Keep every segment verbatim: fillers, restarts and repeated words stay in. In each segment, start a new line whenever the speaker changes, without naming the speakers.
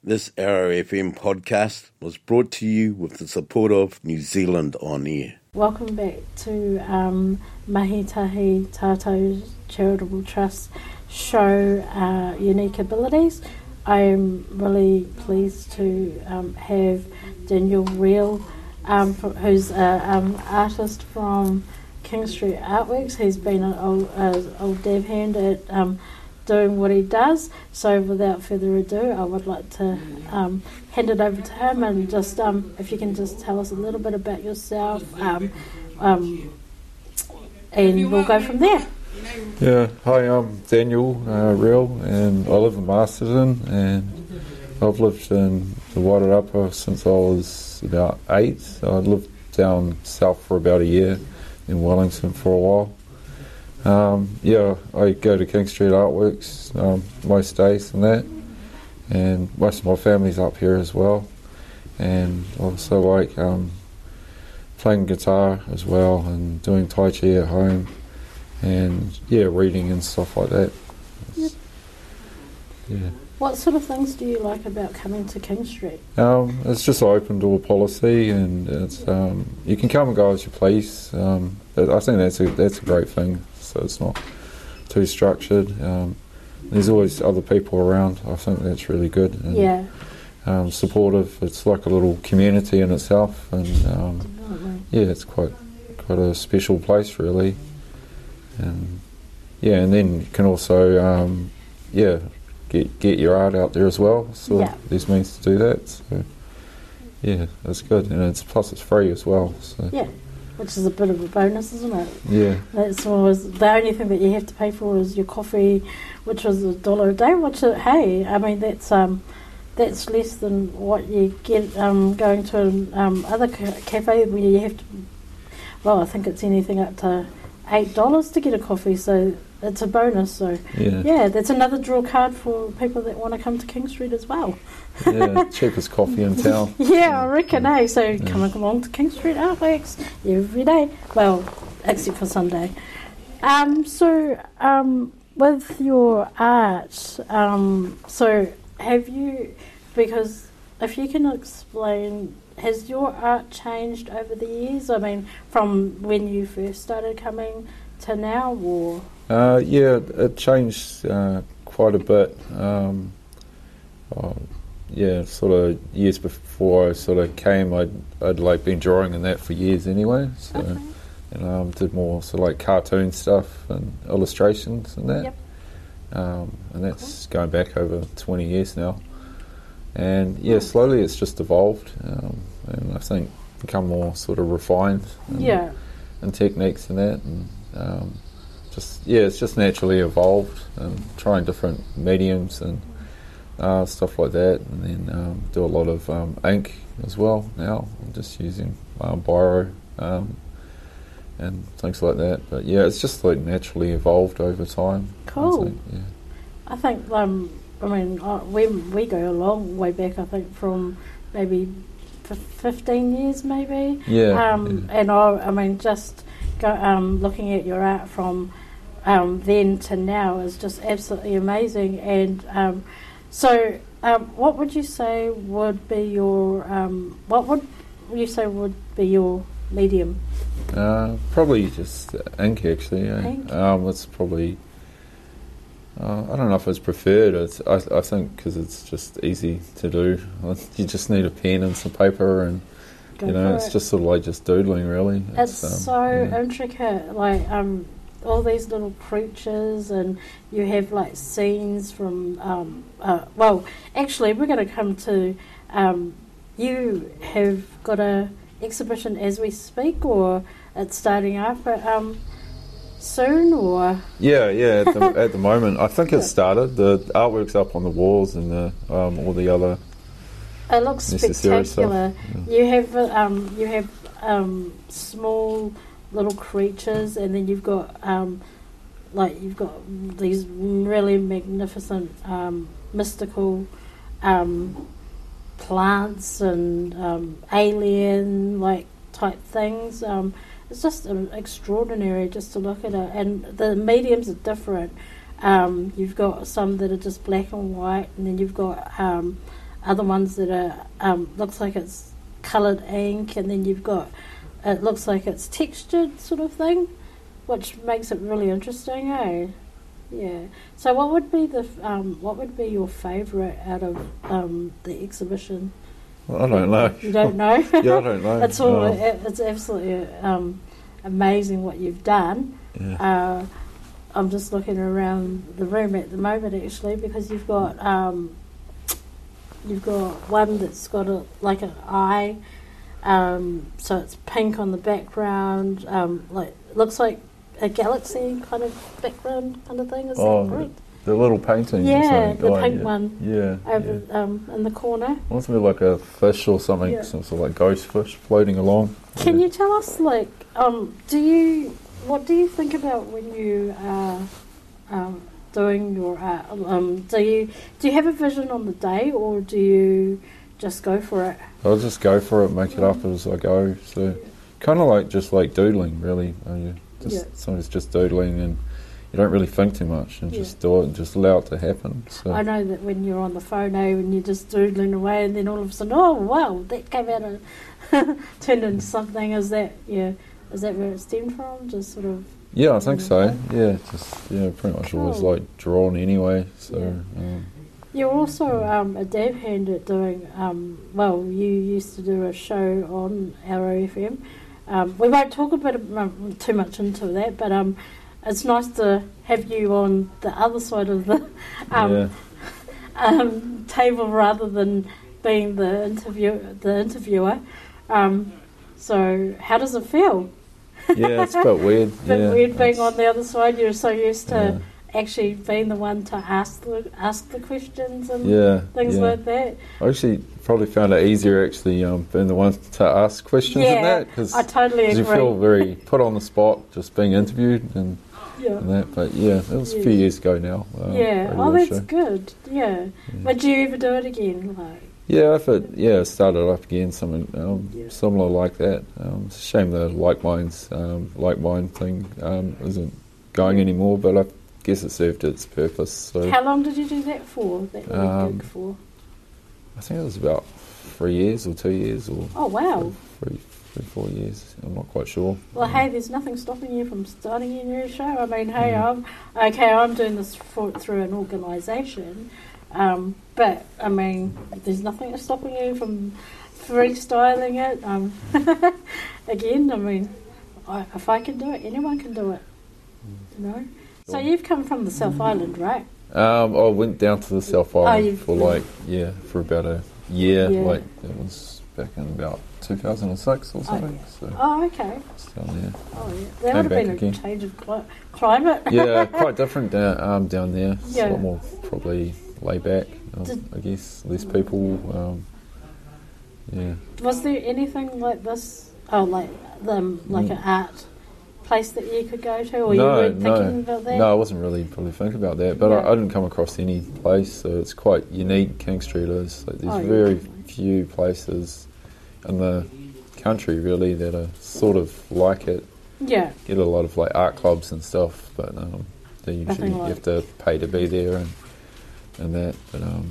This Arrow F M podcast was brought to you with the support of New Zealand On Air.
Welcome back to um, Mahi Tahi Tātou Charitable Trust show, uh, Unique Abilities. I'm really pleased to um, have Daniel Real, um, who's an um, artist from King Street Artworks. He's been an old, uh, old dev hand at um, doing what he does. So without further ado, I would like to um, hand it over to him, and just um, if you can just tell us a little bit about yourself, um, um, and we'll go from there.
Yeah, hi, I'm Daniel uh, Real, and I live in Masterton, and I've lived in the Wairarapa since I was about eight. So I lived down south for about a year in Wellington for a while. Um, yeah, I go to King Street Artworks um, most days and that, and most of my family's up here as well. And I also like um, playing guitar as well, and doing Tai Chi at home, and yeah, reading and stuff like that.
Yep.
Yeah.
What sort of things do you like about coming to King Street?
Um, it's just an open door policy, and it's um, you can come and go as you please. Um, but I think that's a that's a great thing. So it's not too structured. Um, there's always other people around. I think that's really good. And,
yeah.
Um, supportive. It's like a little community in itself, and um, yeah, it's quite quite a special place, really. And yeah, and then you can also um, yeah get get your art out there as well. So
yeah.
there's means to do that. So yeah, that's good, and it's plus it's free as well. So.
Yeah. Which is a bit of a bonus, isn't it?
Yeah.
That's always the only thing that you have to pay for is your coffee, which is a dollar a day. Which, is, hey, I mean that's um, that's less than what you get um, going to an um, other ca- cafe where you have to. Well, I think it's anything up to eight dollars to get a coffee, so it's a bonus. So
yeah,
yeah, that's another draw card for people that want to come to King Street as well.
Yeah, cheapest coffee in town.
Yeah, I reckon, eh? So
yeah.
come along to King Street Artworks every day. Well, except for Sunday. Um, so, um, with your art, um, so have you, because if you can explain, has your art changed over the years? I mean, from when you first started coming to now, or?
Uh, yeah, it changed uh, quite a bit. Um, uh, yeah, sort of years before I sort of came, I'd, I'd like been drawing in that for years anyway. So,
okay.
and um, did more sort of like cartoon stuff and illustrations and that.
Yep.
Um, and that's cool. Going back over twenty years now. And yeah, slowly it's just evolved, um, and I think become more sort of refined. And,
yeah.
And techniques and that, and um, just yeah, it's just naturally evolved, and trying different mediums and. Uh, stuff like that, and then um, do a lot of um, ink as well now. I'm just using um, Biro um, and things like that. But yeah, it's just like naturally evolved over time.
Cool.
I think, yeah.
I think um, I mean uh, we we go a long way back. I think from maybe f- fifteen years, maybe.
Yeah.
Um,
yeah.
And I, I mean, just go, um, looking at your art from um, then to now is just absolutely amazing. And um, So, um, what would you say would be your, um, what would you say would be your medium?
Uh, probably just ink, actually. Yeah.
Ink?
Um, it's probably, uh, I don't know if it's preferred. It's, I, I think because it's just easy to do. You just need a pen and some paper, and
Go
you know,
for
it's
it.
just sort of like just doodling, really.
It's,
um,
so
yeah.
intricate, like um, all these little creatures, and you have like scenes from. Um, uh, well, actually, we're going to come to. Um, you have got a exhibition as we speak, or it's starting up um, soon, or
yeah, yeah. At the, at the moment, I think it started. The artwork's up on the walls, and the um, all the other.
It looks spectacular.
Yeah.
You have um, you have um, small little creatures, and then you've got um, like you've got these really magnificent um, mystical um, plants and um, alien like type things. Um, it's just um, extraordinary just to look at it, and the mediums are different. Um, you've got some that are just black and white, and then you've got um, other ones that are um, looks like it's coloured ink, and then you've got it looks like it's textured sort of thing, which makes it really interesting, eh? Yeah. So, what would be the um, what would be your favourite out of um, the exhibition?
Well, I don't know.
You don't know?
Yeah, I don't know.
It's all.
Um,
It's absolutely um, amazing what you've done.
yeah.
Uh, I'm just looking around the room at the moment, actually, because you've got um, you've got one that's got a like an eye, um, so it's pink on the background. Um, like looks like a galaxy kind of background kind of thing. Is
Oh,
that right?
The little paintings. or
Yeah,
something.
the
Oh,
pink
yeah.
one
Yeah.
over
yeah.
um, in the corner.
Must be like a fish or something,
Yeah.
some sort of like ghost fish floating along.
Can
yeah.
you tell us, like, um, do you, what do you think about when you are um, doing your art? Um, do you do you have a vision on the day, or do you just go for it?
I'll just go for it, make it up as I go. So, kind of like just like doodling, really. Uh, you just
Yeah.
sometimes just doodling, and you don't really think too much, and
Yeah.
just do it, and just allow it to happen. So,
I know that when you're on the phone, eh, when you're just doodling away, and then all of a sudden, oh wow, that came out and turned into something. Is that yeah? Is that where it stemmed from? Just sort of.
yeah, I think
Mm,
so.
okay.
Yeah, just yeah, pretty much always
Cool.
like drawn anyway. So,
Yeah.
um,
You're also um, a dab hand at doing. Um, well, you used to do a show on Arrow F M. Um, we won't talk a bit um, too much into that, but um, it's nice to have you on the other side of the um,
yeah.
um, table rather than being the interview the interviewer. Um, so, how does it feel?
Yeah, it's a bit weird.
A bit
yeah,
weird being
it's-
on the other side. You're so used to
Yeah.
actually being the one to ask the ask the questions and
Yeah,
things
yeah.
like that.
I actually probably found it easier actually um, being the one to ask questions
Yeah,
and that because
I totally agree.
you feel very put on the spot just being interviewed and,
yeah.
and that. But yeah, it was a
Yeah.
few years ago now. Um,
Yeah.
radio
Oh, that's
show.
good. Yeah. Would you ever do it again? Like,
Yeah, if it yeah started up again, something um,
Yeah.
similar like that. Um, it's a shame the like minds um, like mind thing um, isn't going anymore, but I guess it served its purpose. So
how long did you do that for? That little
Um,
gig for?
I think it was about three years or two years or
Oh wow.
three, three, four years. I'm not quite sure.
Well, hey, there's nothing stopping you from starting a new show. I mean, hey, I'm okay. I'm doing this for, through an organisation, um, but I mean, there's nothing stopping you from freestyling it. Um, again, I mean, I, if I can do it, anyone can do it. You know. So you've come from the South Island, right?
Um, I went down to the South
Oh,
Island
you've-
for like yeah for about a year.
Yeah.
Like it was back in about two thousand six or something. So
Oh, okay.
it's down there.
Oh, yeah. That
Came
would have
back
been
again.
a change of cli- climate.
Yeah, quite different down, um, down there. It's
Yeah.
a lot more probably laid back. Um,
Did-
I guess less people. Um, yeah.
Was there anything like this? Oh, like um, like
Mm.
an art place that you could go to, or
no,
you weren't
no,
thinking about that?
no. I wasn't really probably thinking about that, but
Yeah.
I, I didn't come across any place. So it's quite unique. King Street is. Like, there's
Oh, yeah,
very
definitely.
few places in the country really that are sort of like it.
Yeah,
Get a lot of like art clubs and stuff, but um, they usually
Nothing
you
like-
have to pay to be there and and that. But um,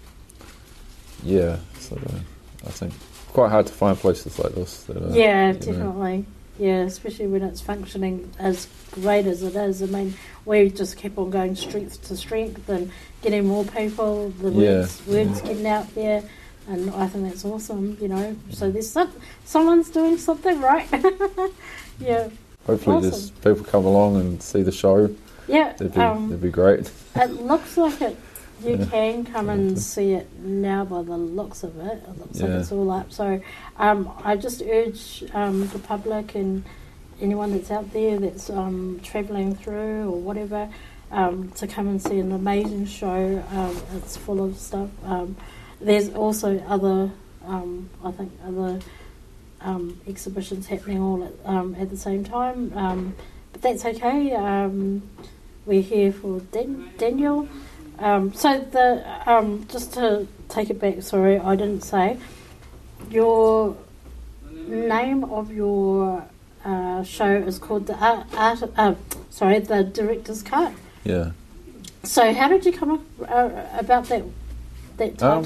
yeah, so uh, I think quite hard to find places like this. That are,
yeah,
you know,
definitely. Yeah, especially when it's functioning as great as it is. I mean, we just keep on going strength to strength and getting more people, the
Yeah.
words, words getting out there, and I think that's awesome, you know. So there's some, someone's doing something right. Yeah,
Hopefully,
Awesome.
just people come along and see the show.
yeah.
That'd be
Um,
that'd be great.
It looks like it. You
Yeah.
can come and
Okay.
see it now by the looks of it. It looks like
Yeah.
it's all up. So um, I just urge um, the public and anyone that's out there that's um, travelling through or whatever um, to come and see an amazing show. Um, it's full of stuff. Um, there's also other, um, I think, other um, exhibitions happening all at, um, at the same time. Um, but that's okay. Um, we're here for Dan- Daniel. Um, so the um, just to take it back, sorry, I didn't say your name of your uh, show is called the art, art uh, sorry, the Director's Cut.
Yeah.
So how did you come up uh, about that that title?
Um,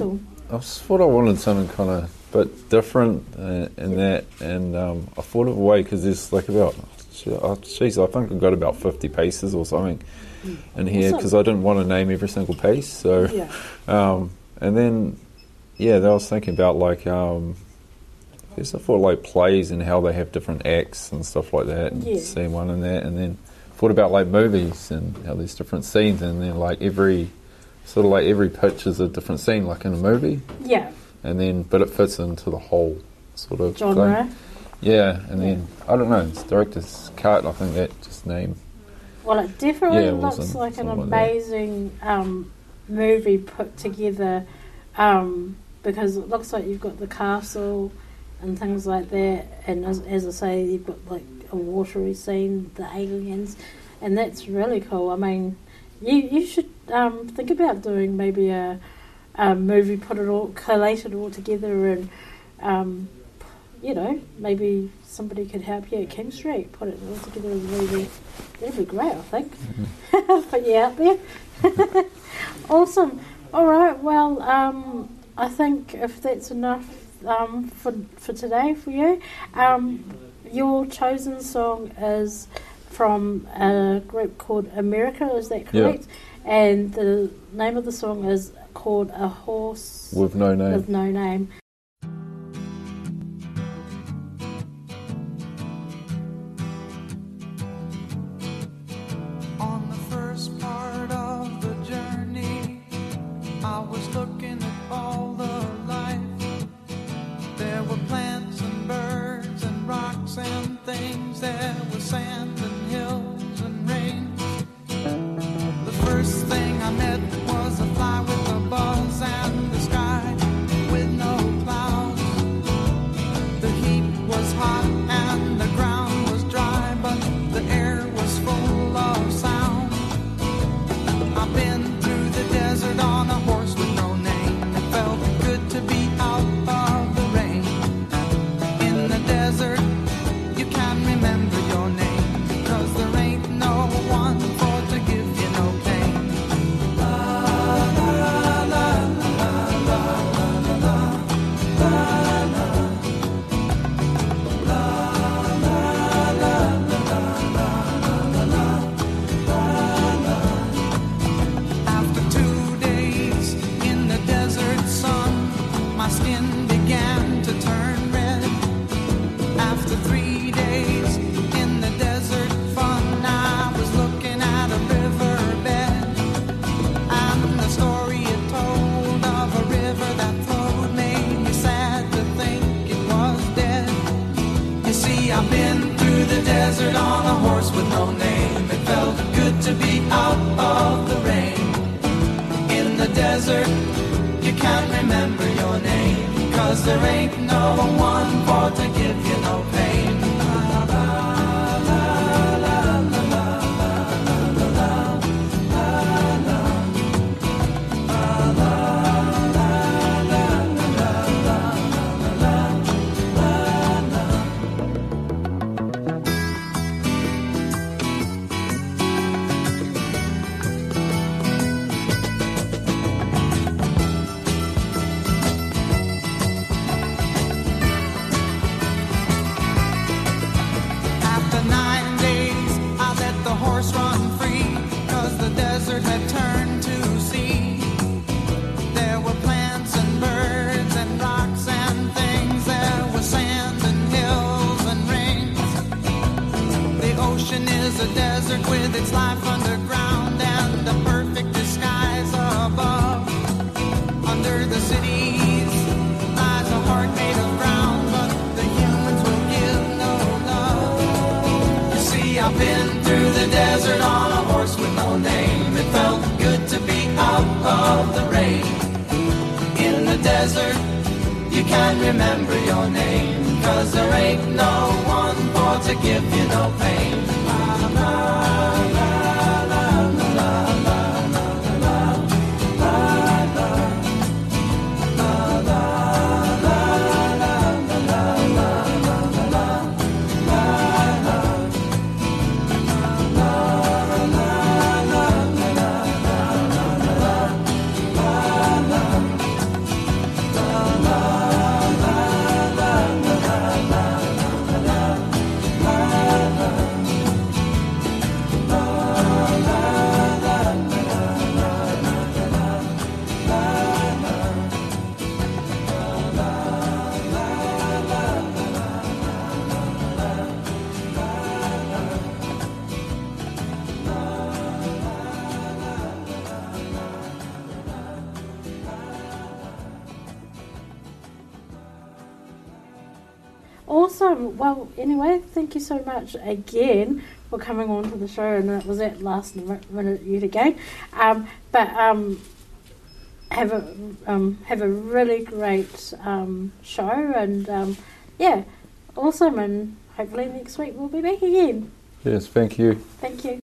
I thought I wanted something kind of bit different uh, in that, and um, I thought of a way because there's like about, jeez, I think I've got about fifty pieces or something mm. in here because I didn't want to name every single piece. So,
yeah.
um, and then, yeah, I was thinking about like, um, I guess I thought like plays and how they have different acts and stuff like that, and
yeah.
see one in that, and then thought about like movies and how there's different scenes, and then like every, sort of like every pitch is a different scene, like in a movie.
Yeah.
And then, but it fits into the whole sort of
genre.
thing. Yeah, and yeah. then, I don't know, it's director's cut, I think that just name.
Well, it definitely
yeah, it
looks like an amazing
like
um, movie put together um, because it looks like you've got the castle and things like that, and as, as I say, you've got like a watery scene, the aliens, and that's really cool. I mean, you you should um, think about doing maybe a Um, movie, put it all, collate it all together, and um, you know, maybe somebody could help you at King Street put it all together as a movie. That'd be great, I think. Mm-hmm. Put you out there. Awesome. All right. Well, um, I think if that's enough um, for for today for you, um, your chosen song is from a group called America. Is that correct?
Yeah.
And the name of the song is called A Horse
with No Name.
With No Name.
On the first part of the journey, I was looking at all the life. There were plants and birds and rocks and things. There was sand and hills and rain. The first thing I met was a fly with a buzz and the sky with no clouds. The heat was hot and the ground was dry, but the air was full of sound. I've been through the desert on a horse with no name. It felt good to be out of the rain. In the desert, you can't remember your name, 'cause there ain't no one for to give you no pain. After two days in the desert sun, my skin began to turn red. After three days in the desert fun, I was looking at a riverbed, and the story it told of a river that flowed made me sad to think it was dead. You see, I've been through the desert on a horse with no name. It felt good to be out of the rain. In the desert, you can't remember your name, 'cause there ain't no one for to give you no pain. After nine days, I let the horse run free, 'cause the desert had turned to sea. There were plants and birds and rocks and things. There was sand and hills and rains. The ocean is a desert with its life underground and a perfect disguise above. Under the cities lies a heart made of brown, but the humans will give no love. You see, I've been through the desert on a horse with no name. It felt good to be out of the rain. In the desert, you can't remember your name, 'cause there ain't no one for to give you no pain. La, la, la, la, la, la, la, la, la, la, la,
Awesome. Well, anyway, thank you so much again for coming on to the show, and it was at last minute yet again. Um, but um, have a um, have a really great um, show, and um, yeah, awesome. And hopefully next week we'll be back again.
Yes, thank you.
Thank you.